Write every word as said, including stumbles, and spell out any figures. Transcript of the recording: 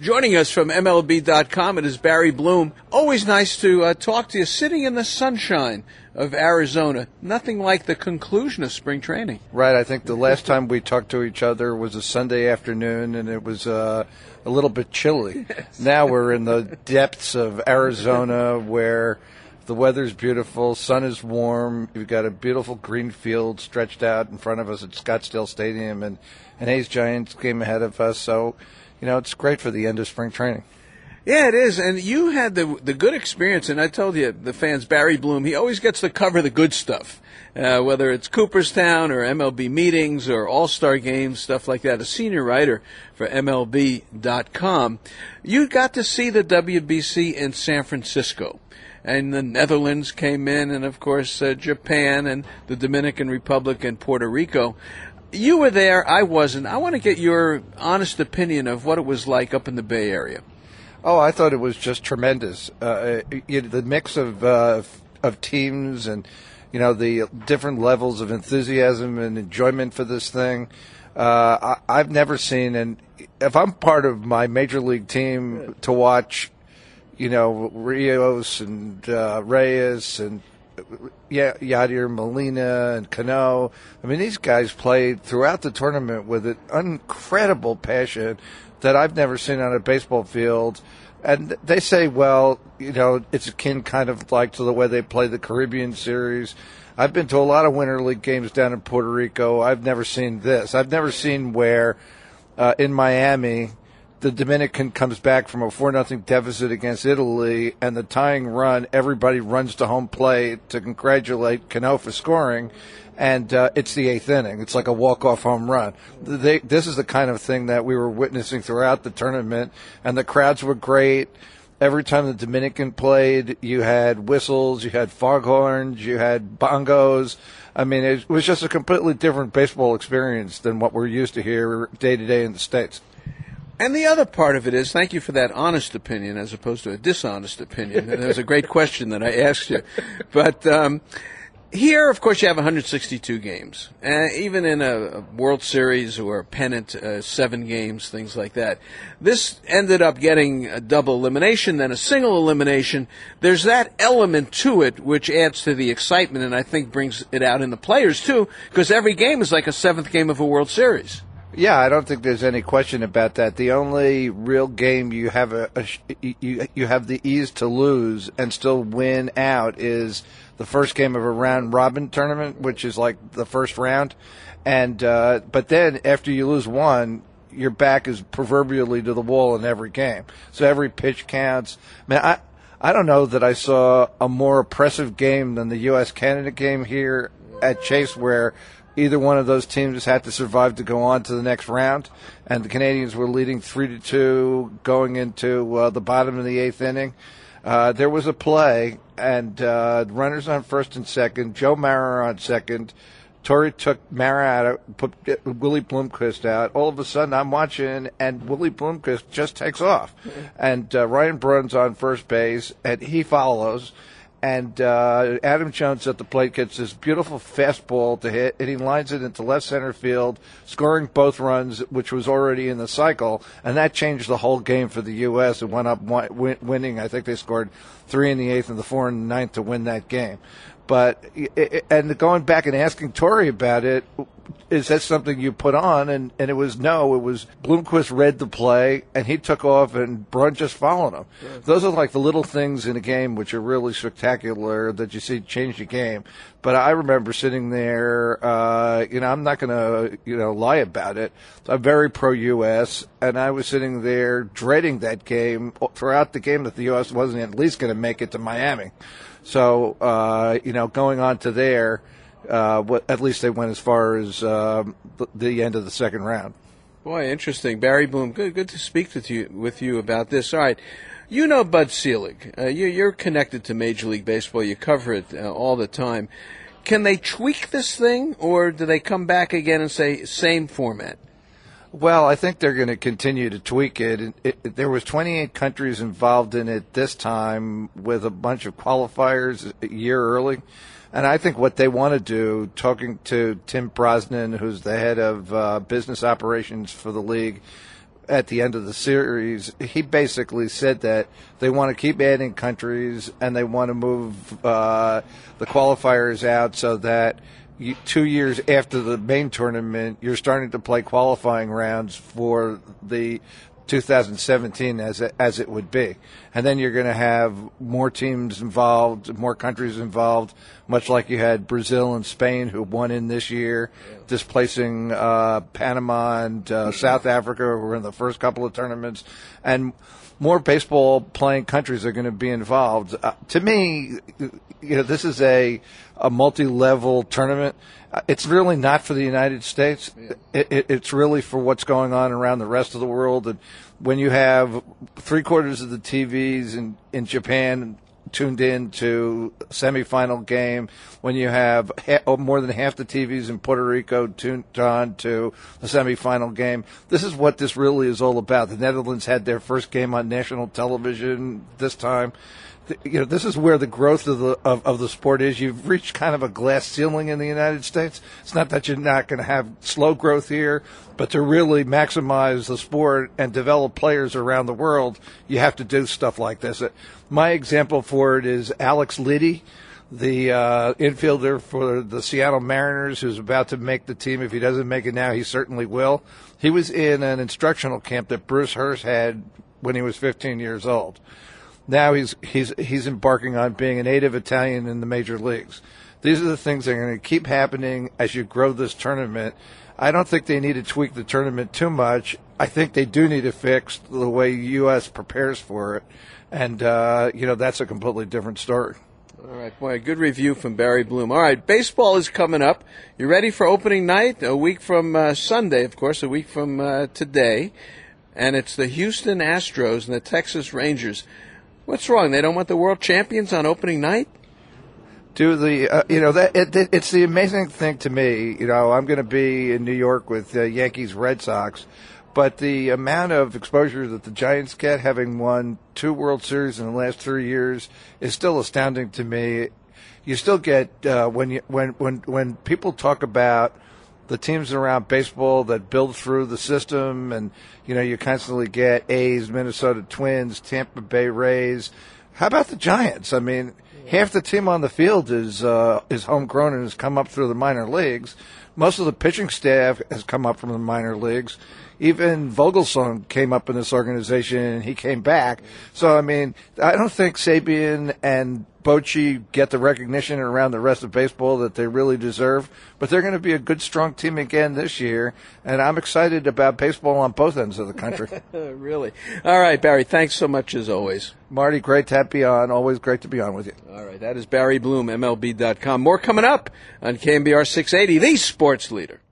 Joining us from M L B dot com, it is Barry Bloom. Always nice to uh, talk to you sitting in the sunshine of Arizona. Nothing like the conclusion of spring training. Right. I think the last time we talked to each other was a Sunday afternoon, and it was uh, a little bit chilly. Yes. Now we're in the depths of Arizona where the weather's beautiful, sun is warm. You've got a beautiful green field stretched out in front of us at Scottsdale Stadium, and an A's Giants game ahead of us. So, you know, it's great for the end of spring training. Yeah, it is. And you had the the good experience, and I told you, the fans, Barry Bloom, he always gets to cover the good stuff, uh, whether it's Cooperstown or M L B meetings or All-Star games, stuff like that, a senior writer for M L B dot com. You got to see the W B C in San Francisco. And the Netherlands came in, and, of course, uh, Japan and the Dominican Republic and Puerto Rico. You were there. I wasn't. I want to get your honest opinion of what it was like up in the Bay Area. Oh, I thought it was just tremendous. Uh, you know, the mix of uh, of teams and, you know, the different levels of enthusiasm and enjoyment for this thing. Uh, I, I've never seen, and if I'm part of my major league team to watch, you know, Rios and uh, Reyes and Yeah, Yadier Molina and Cano. I mean, these guys played throughout the tournament with an incredible passion that I've never seen on a baseball field. And they say, well, you know, it's akin kind of like to the way they play the Caribbean Series. I've been to a lot of Winter League games down in Puerto Rico. I've never seen this. I've never seen where uh, in Miami the Dominican comes back from a four nothing deficit against Italy, and the tying run, everybody runs to home plate to congratulate Cano for scoring, and uh, it's the eighth inning. It's like a walk-off home run. They, this is the kind of thing that we were witnessing throughout the tournament, and the crowds were great. Every time the Dominican played, you had whistles, you had foghorns, you had bongos. I mean, it was just a completely different baseball experience than what we're used to here day to day in the States. And the other part of it is, thank you for that honest opinion as opposed to a dishonest opinion. And it was a great question that I asked you. But um, here, of course, you have one hundred sixty-two games. Uh, even in a World Series or a pennant, uh, seven games, things like that. This ended up getting a double elimination, then a single elimination. There's that element to it which adds to the excitement and I think brings it out in the players, too, because every game is like a seventh game of a World Series. Yeah, I don't think there's any question about that. The only real game you have a, a you you have the ease to lose and still win out is the first game of a round robin tournament, which is like the first round, and uh, but then after you lose one, your back is proverbially to the wall in every game. So every pitch counts. Man, I I don't know that I saw a more oppressive game than the U S Canada game here at Chase, where either one of those teams had to survive to go on to the next round, and the Canadians were leading three to two going into uh, the bottom of the eighth inning. Uh, there was a play, and uh, runners on first and second, Joe Mauer on second. Torrey took Mauer out, put Willie Bloomquist out. All of a sudden, I'm watching, and Willie Bloomquist just takes off. And uh, Ryan Brunn's on first base, and he follows. And uh, Adam Jones at the plate gets this beautiful fastball to hit, and he lines it into left center field, scoring both runs, which was already in the cycle, and that changed the whole game for the U S. It went up win- winning. I think they scored three in the eighth and the four in the ninth to win that game. But and going back and asking Torrey about it, is that something you put on? And, and it was no. It was Bloomquist read the play, and he took off, and Brunn just followed him. Yeah. Those are like the little things in a game which are really spectacular that you see change the game. But I remember sitting there, uh, you know, I'm not going to, you know, lie about it. I'm very pro-U S, and I was sitting there dreading that game throughout the game that the U S wasn't at least going to make it to Miami. So, uh, you know, going on to there, uh, what, at least they went as far as um, the, the end of the second round. Boy, interesting. Barry Bloom, good good to speak with you, with you about this. All right. You know Bud Selig. Uh, you, you're connected to Major League Baseball. You cover it uh, all the time. Can they tweak this thing, or do they come back again and say, same format? Well, I think they're going to continue to tweak it. It, it. There was twenty-eight countries involved in it this time with a bunch of qualifiers a year early. And I think what they want to do, talking to Tim Brosnan, who's the head of uh, business operations for the league, at the end of the series, he basically said that they want to keep adding countries and they want to move uh, the qualifiers out so that you, two years after the main tournament, you're starting to play qualifying rounds for the two thousand seventeen as it, as it would be. And then you're going to have more teams involved, more countries involved, much like you had Brazil and Spain who won in this year, yeah. displacing uh, Panama and uh, South Africa, who were in the first couple of tournaments. And more baseball playing countries are going to be involved. Uh, to me, you know, this is a, a multi-level tournament. It's really not for the United States. Yeah. It, it, it's really for what's going on around the rest of the world. And when you have three quarters of the T Vs in, in Japan tuned in to a semifinal game, when you have ha- more than half the T Vs in Puerto Rico tuned on to the semifinal game, this is what this really is all about. The Netherlands had their first game on national television this time. You know, this is where the growth of the of, of the sport is. You've reached kind of a glass ceiling in the United States. It's not that you're not going to have slow growth here, but to really maximize the sport and develop players around the world, you have to do stuff like this. My example for it is Alex Liddy, the uh, infielder for the Seattle Mariners, who's about to make the team. If he doesn't make it now, he certainly will. He was in an instructional camp that Bruce Hurst had when he was fifteen years old. Now he's he's he's embarking on being a native Italian in the major leagues. These are the things that are going to keep happening as you grow this tournament. I don't think they need to tweak the tournament too much. I think they do need to fix the way U S prepares for it, and uh, you know that's a completely different story. All right, boy, a good review from Barry Bloom. All right, baseball is coming up. You ready for opening night? A week from uh, Sunday, of course, a week from uh, today, and it's the Houston Astros and the Texas Rangers. What's wrong? They don't want the world champions on opening night? Do the uh, you know that it, it, it's the amazing thing to me. You know, I'm going to be in New York with uh, Yankees Red Sox, but the amount of exposure that the Giants get, having won two World Series in the last three years, is still astounding to me. You still get uh, when you when when when people talk about the teams around baseball that build through the system, and you know you constantly get A's, Minnesota Twins, Tampa Bay Rays. How about the Giants? I mean, half the team on the field is uh, is homegrown and has come up through the minor leagues. Most of the pitching staff has come up from the minor leagues. Even Vogelsong came up in this organization, and he came back. So, I mean, I don't think Sabian and Bochy get the recognition around the rest of baseball that they really deserve. But they're going to be a good, strong team again this year, and I'm excited about baseball on both ends of the country. Really? All right, Barry, thanks so much as always. Marty, great to be on. Always great to be on with you. All right, that is Barry Bloom, M L B dot com. More coming up on K M B R six eighty, the sports leader.